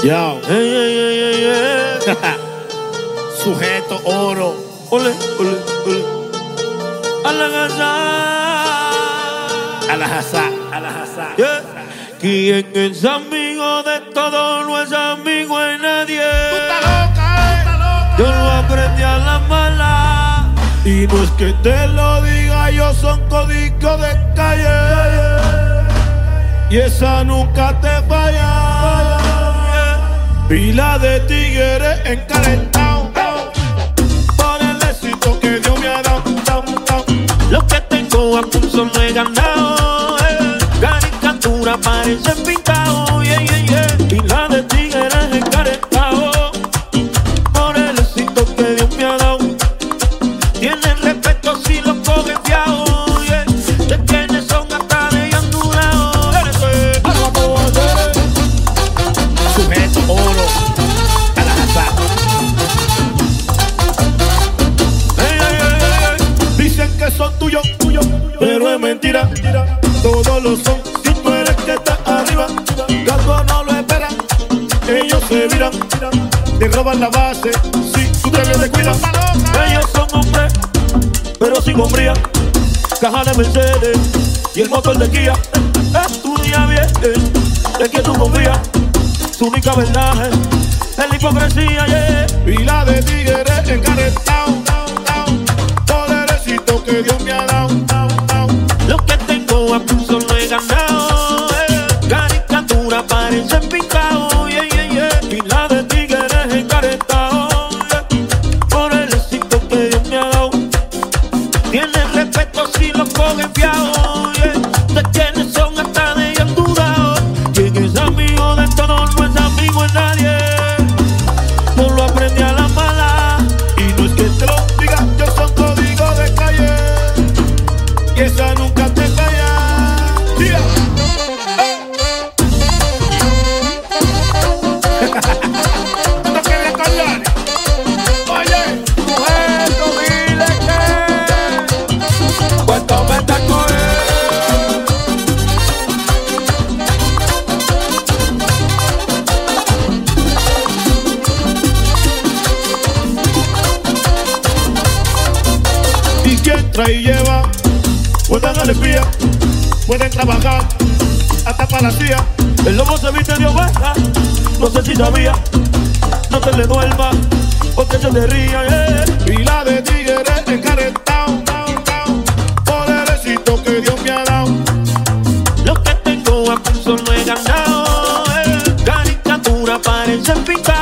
Yo. Sujeto oro. Ole, ole, ole. A la casa. A la jazá. A la jazá. Yeah. ¿Quién es amigo de todo? No es amigo de nadie. Tú estás loca, Yo lo aprendí a la mala. Y no es que te lo diga yo, son códigos de calle. Y esa nunca te falla. Pila de tigres encalentado por el éxito que Dios me ha dado. Lo que tengo a pulso no he ganado. Caricatura parecen pintados. Pila de tigres encaretados por el éxito que Dios me ha dado. Tienen respeto si los cogen fiados. De quienes son hasta de andulados. Sujeto oro. A la jazá. Dicen que son tuyos, pero es mentira. Todos lo son, si tú eres que estás arriba. Algo no lo esperan, ellos se viran. Te roban la base, si tú te les descuidas. Ellos son hombres, pero sin hombría. Caja de Mercedes y el motor de Kia. Estudia bien, de quien tú confías. Su única verdad es la hipocresía, yeah. Pila de tigres encarretados por el éxito que Dios me ha dado. Lo que tengo a pulso no he ganado. Caricatura parecen pintados. Pila de tigres encarretados por el éxito que Dios me ha dado. Tienen respeto si los cogen fiados. De quienes son hasta de ellos dudados. Quien es amigo de todos no es amigo de nadie. No lo aprendí a la mala. Y no es que te lo diga, yo son códigos de calle. Y esa nunca te falla. Yeah. No quería callar. Oye, Sujeto, dile que puesto me está cogiendo. y quien trae y lleva, pueden alegría, pueden trabajar hasta para la CIA. El lobo se viste de oveja, no sé si sabía. No te le duerma, porque se te ría, Pila de tigres encarretados por el éxito que Dios me ha dado. Lo que tengo a pulso no he ganado. Caricatura parecen pintados.